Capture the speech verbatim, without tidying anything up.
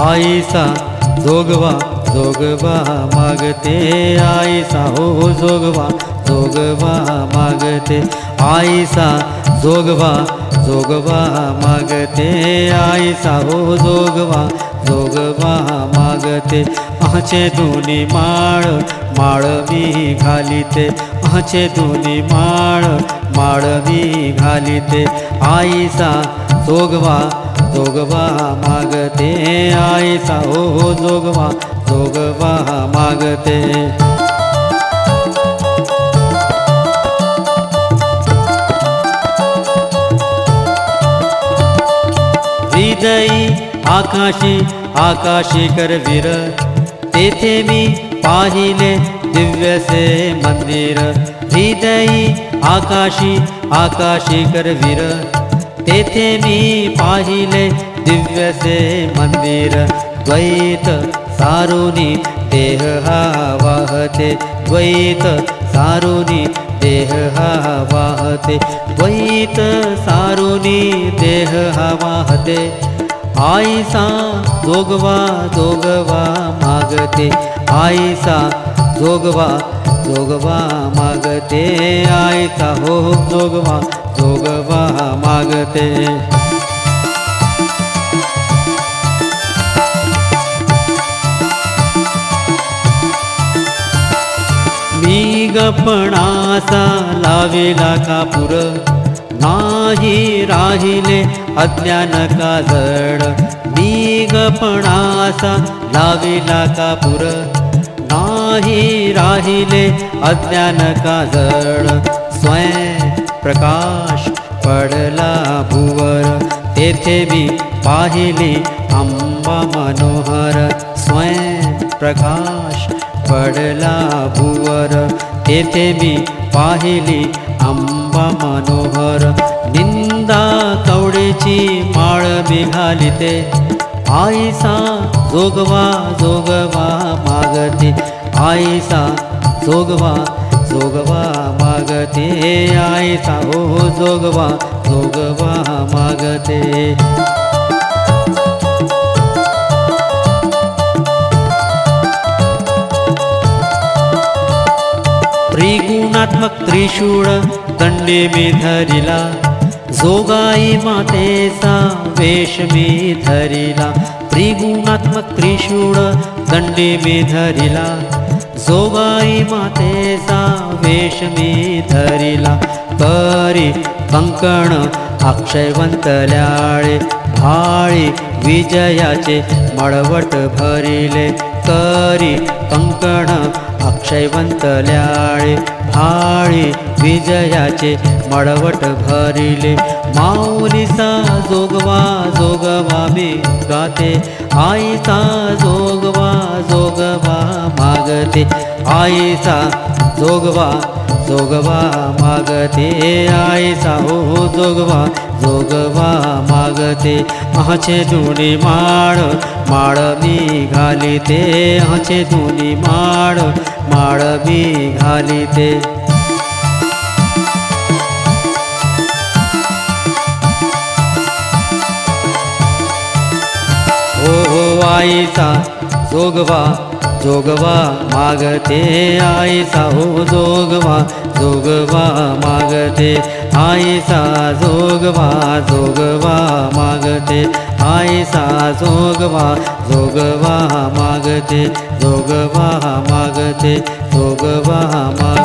I saw जोगवा जोगवा मागते I saw हो जोगवा जोगवा मागते आईसा जोगवा जोगवा मागते आईसा हो जोगवा जोगवा मागते आचे दोन्ही माळ माळ मी घालिते आचे दोन्ही माळ माळ मी घालिते आईसा जोगवा जोगवा मागते आईसा हो जोगवा जोगवा मागते हृदयी आकाशी आकाशी करवीर तेथे मी पाहिले दिव्यसे मंदिर हृदयी आकाशी आकाशी करवीर तेथे मी पाहिले दिव्यसे मंदिर द्वैत सारुनी देह हा वाहते द्वैत सारुनी देह हा वाहते द्वैत सारुनी देह हा वाहते आईसा जोगवा जोगवा मागते आईसा जोगवा जोगवा मागते आईसा हो जोगवा जोगवा मागते मी गपणासा लावेला कापूर नाही राहिले अज्ञान काजळ मी गपणासा लावेला कापूर नाही राहिले अज्ञान काजळ स्वयं प्रकाश पडला भुवर तेथे मी पाहिली अंबा मनोहर स्वयं प्रकाश पडला भुवर तेथे मी पाहिली अंबा मनोहर निंदा कवडेची माळ मी घालिते आईसा जोगवा जोगवा मागते आईसा जोगवा जोगवा मागते आईसा हो जोगवा जोगवा मागते त्रिगुणात्मक त्रिशूळ दंडे मी धरिला जोगाई मातेचा वेश मी धरिला त्रिगुणात्मक त्रिशूळ दंडे मी धरिला जोगाई मातेचा वेश मी धरिला करी कंकण अक्षयवंतल्याळे भाळी विजयाचे मळवट भरिले करी कंकण अक्षयवंतल्याळे भाळी विजयाचे मळवट भरिले माऊलीचा जोगवा जोगवा मी गाते आईचा जोगवा जोगवा मागते आईचा जोगवा जोगवा मागते आईचा हो जोगवा जोगवा मागते आचे दोन्ही माळ माळ मी घालिते आचे दोन्ही माळ माळ मी घालिते हो हो आईचा जोगवा जोगवा मागते आईसा हो जोगवा जोगवा मागते आईसा जोगवा जोगवा मागते आईसा जोगवा जोगवा मागते जोगवा मागते जोगवा मागते